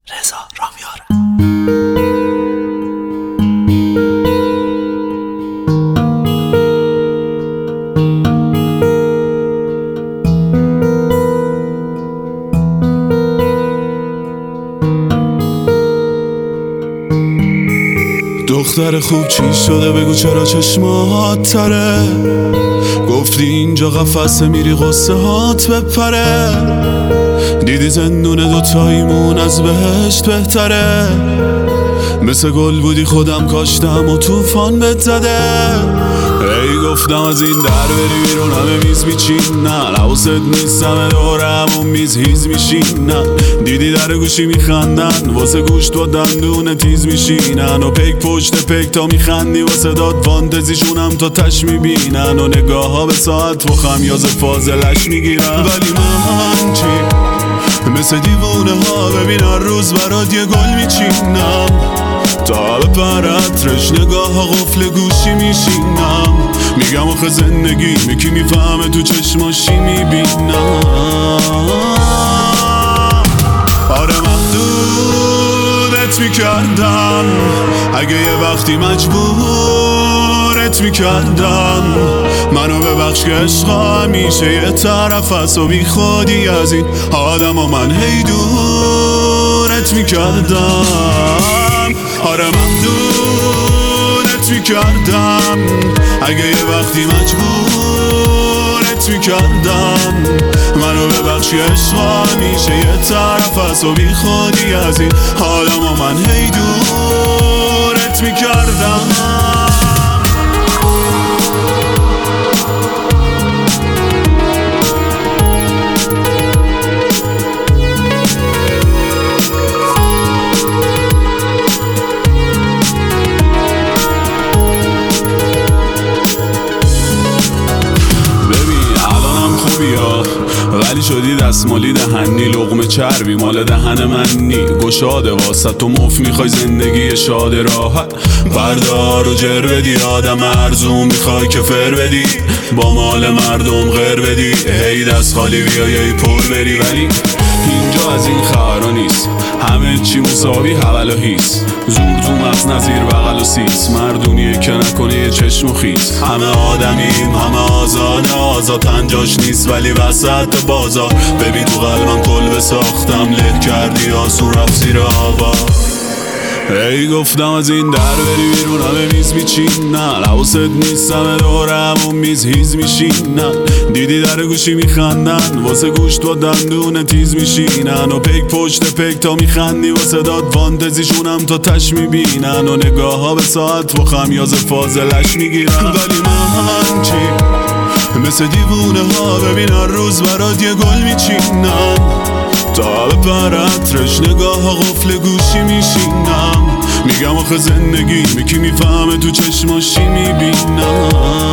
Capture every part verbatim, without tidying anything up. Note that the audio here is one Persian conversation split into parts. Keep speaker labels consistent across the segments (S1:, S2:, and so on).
S1: رضا رامیاره.
S2: دختر خوب چی شده بگو چرا چشمات تره؟ گفتی اینجا قفسه میری قصه هات بپره. دیدی زندون دوتاییمون از بهشت بهتره. مثل گل بودی خودم کاشتم و توفان بهت زده. ای گفتم از این در بری بیرون همه میز میچینن، حواست نیست همه دوره همون میز هیز میشینن. دیدی در گوشی میخندن واسه گوشت با دندون تیز میشینن، و پیک پشت پیک تا میخندی واسه داد فانتزیشونم تا تش میبینن، و نگاه ها به ساعت و خمیاز فاضلش میگیرن. ولی من چی؟ مثل دیوونه ها ببین هر روز برات یه گل میچینم، تا بپرد رش نگاه ها قفل گوشی میشینم. میگم آخه زندگی میکی میفهمه تو چشماشی میبینم. آره محدودت میکردم اگه یه وقتی مجبورت میکردم. منو ببخش که عشقا همیشه یه طرف هست و بی خودی از این آدم و من هی دورت میکردم. آره محدودت میکردم اگه یه وقتی مجبورت میکردم. منو ببخش که عشقا همیشه یه طرف هست و بی خودی از این آدم و من هی دورت میکردم. ولی شدی دستمالی دهنی، لقمه چربی مال دهن منی. گشاده واسه تو مف میخوای زندگی شاد راحت، بردار و جر بدی آدم ارزون میخوای که فر بدی، با مال مردم غیر بدی. هی دست خالی بیایی پر بری، ولی اینجا از این خبرها نیست. همه چی مساوی حول و هیست، زور تو مغز نظیر بغل و سیس. مردونیه که نکنه یه چشم و خیس. همه آدمیم همه آزاده، آزاد انجاش نیست ولی وسط بازار. ببین تو قلبم کلبه ساختم، له کردی آسون رفت زیر آوار. ای گفتم از این در بری بیرون همه میز میچینن، حواست نیست همه دوره همون میز هیز میشینن. دیدی در گوشی میخندن واسه گوشت با دندون تیز میشینن، و پیک پشت پیک تا میخندی واسه داد فانتزیشونم تا تش میبینن، و نگاه ها به ساعت و خمیاز فاضلش میگیرن. ولی من چی؟ مثل دیوونه ها ببین هر روز برات یه گل میچینم، تا بپرد رش نگاه ها قفل گوشی میشینم. میگم آخه زندگی میکی میفهمه تو چشماشی میبینم.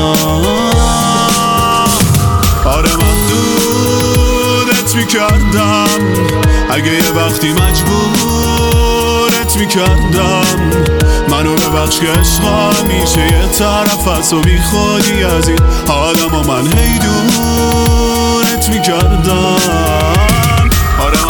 S2: آره محدودت میکردم اگه یه وقتی مجبورت میکردم. منو ببخش که عشقا همیشه یه طرف هست و بی خودی از این آدم و من هی دورت میکردم. آره